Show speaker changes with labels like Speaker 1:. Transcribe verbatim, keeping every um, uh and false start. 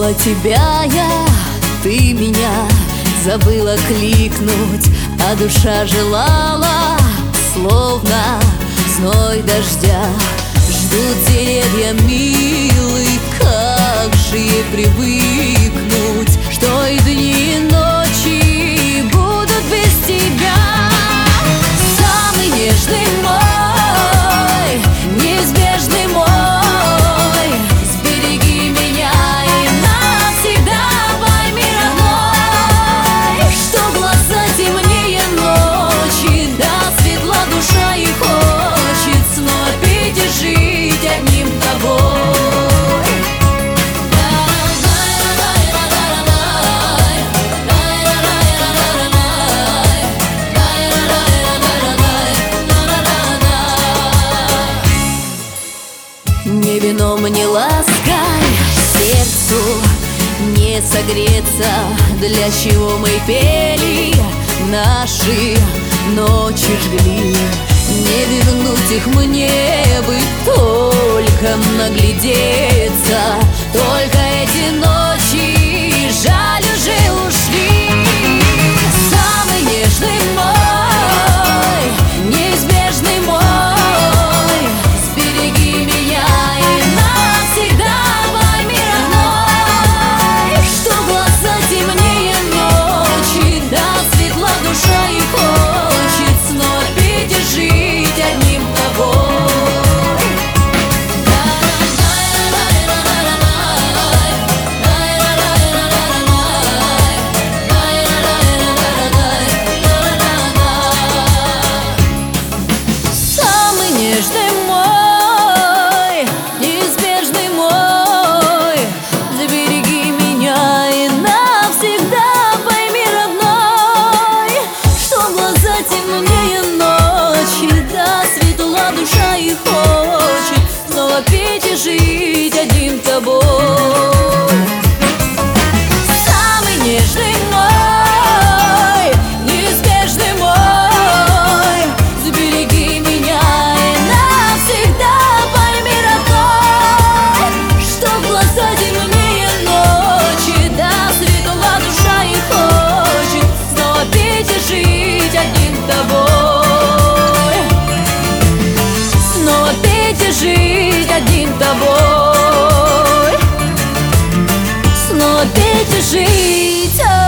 Speaker 1: Забыла тебя я, ты меня забыла кликнуть, а душа желала, словно зной дождя. Ждут деревья милый, как же ей привыкнуть, что и дни, и ночи будут без тебя. Самый нежный мой, неизбежный мой, сбереги меня и навсегда пойми, родной, что глаза темнее ночи, да светла душа и хочет снова петь и жить одним тобой. Не вином, не лаской сердцу не согреться, для чего мы пели, наши ночи жгли. Не вернуть их мне бы, только наглядеться, только эти ночи жаль уже ушли. Самый нежный мой, неизбежный мой, сбереги меня и навсегда пойми, родной, что глаза темнее ночи, да светла душа и хочет снова петь и жить одним тобой. Самый нежный мой, неизбежный мой, забереги меня и навсегда пойми, родной, что глаза темнее ночи, да светла душа и хочет снова петь и жить одним тобой. Самый нежный мой, неизбежный мой, забереги меня и навсегда пойми, родной, что глаза темнее ночи, да светла душа и хочет снова петь и жить одним тобой. Снова петь и жить одним тобой. Снова петь и жить.